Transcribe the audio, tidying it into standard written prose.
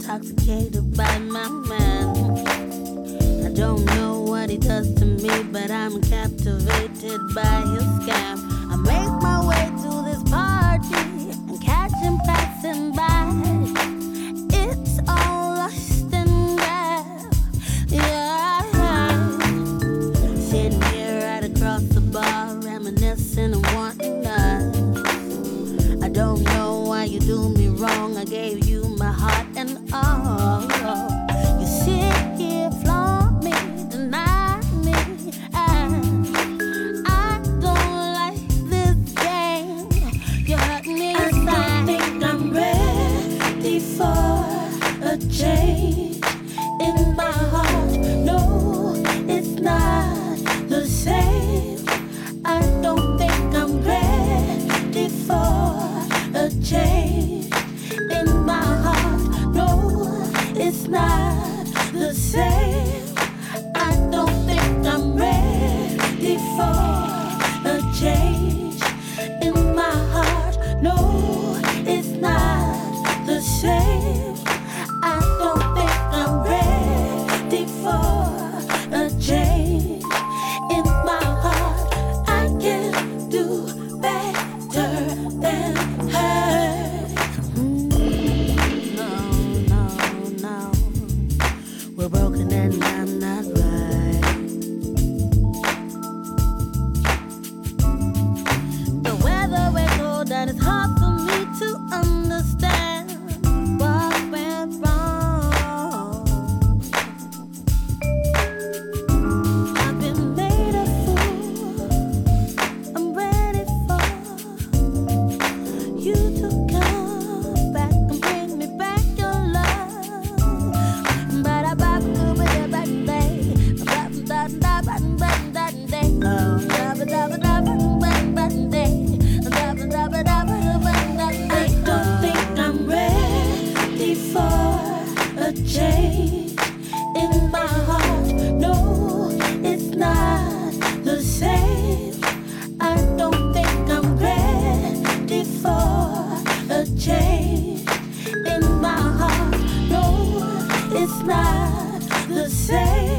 intoxicated by my man. I don't know what he does to me, but I'm captivated by his scam. I make my way to this party and catch him passing by. It's all lust and grab, yeah. Sitting here right across the bar, reminiscing and wanting us. I don't know why you do me wrong. I gave you my heart and all. You sit here, flaunt me, deny me, and I don't like this game. You hurt me inside. I don't think I'm ready for a change in my heart. No, it's not the same. I don't think I'm ready for a change in my heart. No, it's not the same. I don't think I'm ready for a change in my heart. No, it's not the same. I don't think I'm ready for a change in my heart. I can do better than her. No. We're broken and I'm not right. The weather is cold and it's hard for me to understand what went wrong. I've been made a fool. I'm ready for you to come back and bring me back your love. But I bop do with a back day. I don't think I'm ready for a change in my heart. No, it's not the same. I don't think I'm ready for a change in my heart. No, it's not the same.